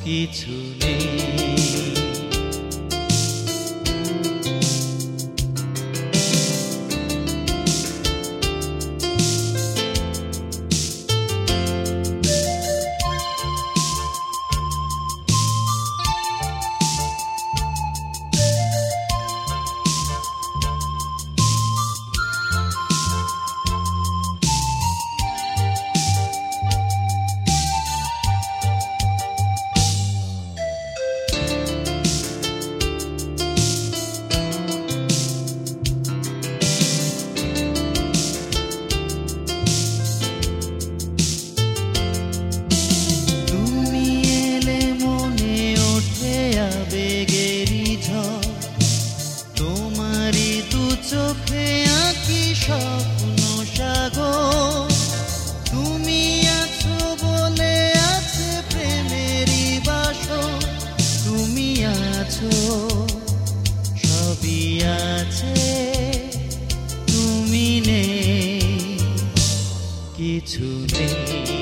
কিছু নেই। চোখে আঁকি স্বপ্ন সাগর, তুমি আছো বলে আছে প্রেমেরই বাসর। তুমি আছো সবই আছে, তুমি নেই কিছু নেই।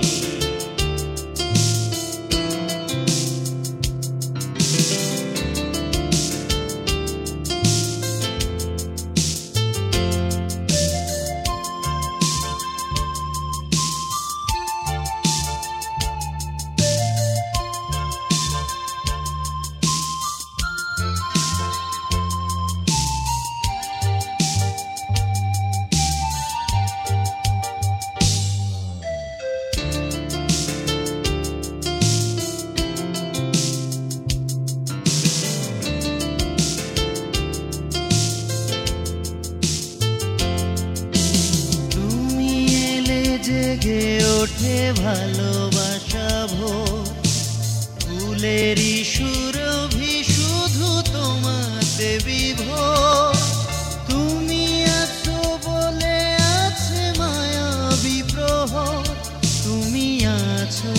জেগে ওঠে ভালোবাসা ভোর, ফুলেরই সুরভি শুধু তোমাতে বিভোর। তুমি আছো বলে আছে মায়াবী প্রহর, তুমি আছো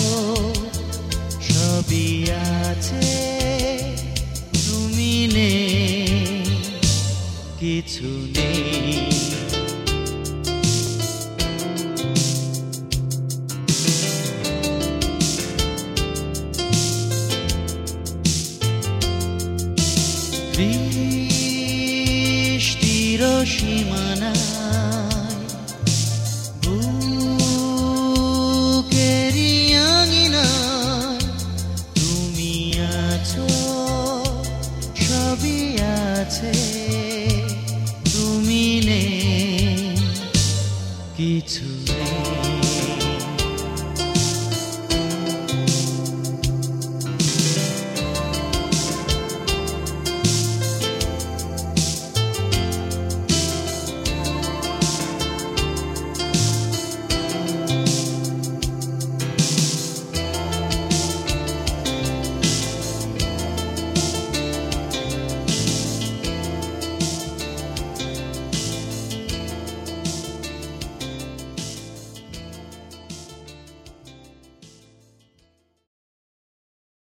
সবই আছে, তুমি নেই কিছু নেই। বৃষ্টির সীমানায় বুকেরি আঙিনায় তুমি আছো সবই আছে, তুমি নেই কিছু।